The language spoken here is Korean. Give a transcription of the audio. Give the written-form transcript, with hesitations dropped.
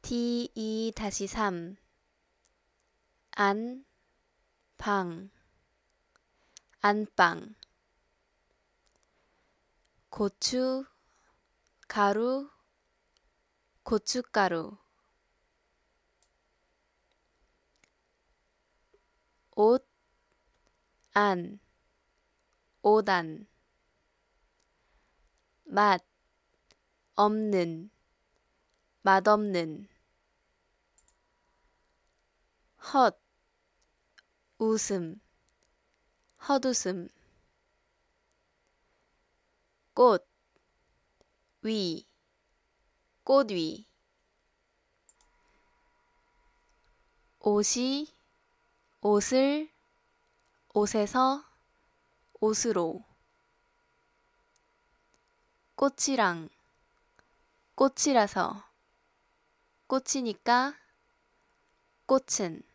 T2-3 안, 방, 안방 고추, 가루, 고춧가루 옷, 안, 오단 맛, 없는, 맛없는 헛, 웃음, 헛웃음 꽃, 위, 꽃위 옷이, 옷을, 옷에서, 옷으로 꽃이랑, 꽃이라서, 꽃이니까, 꽃은